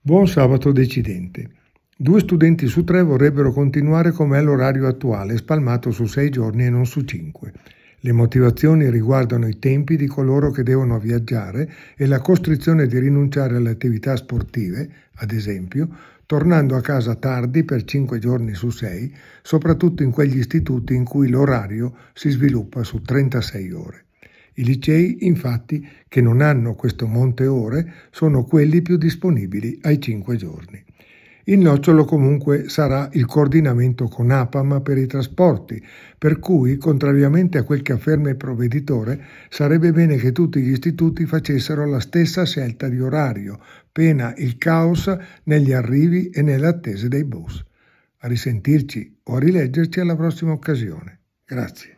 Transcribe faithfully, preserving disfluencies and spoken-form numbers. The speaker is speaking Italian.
Buon sabato decidente. Due studenti su tre vorrebbero continuare come è l'orario attuale, spalmato su sei giorni e non su cinque. Le motivazioni riguardano i tempi di coloro che devono viaggiare e la costrizione di rinunciare alle attività sportive, ad esempio, tornando a casa tardi per cinque giorni su sei, soprattutto in quegli istituti in cui l'orario si sviluppa su trentasei ore. I licei, infatti, che non hanno questo monte ore, sono quelli più disponibili ai cinque giorni. Il nocciolo comunque sarà il coordinamento con APAM per i trasporti, per cui, contrariamente a quel che afferma il provveditore, sarebbe bene che tutti gli istituti facessero la stessa scelta di orario, pena il caos negli arrivi e nelle attese dei bus. A risentirci o a rileggerci alla prossima occasione. Grazie.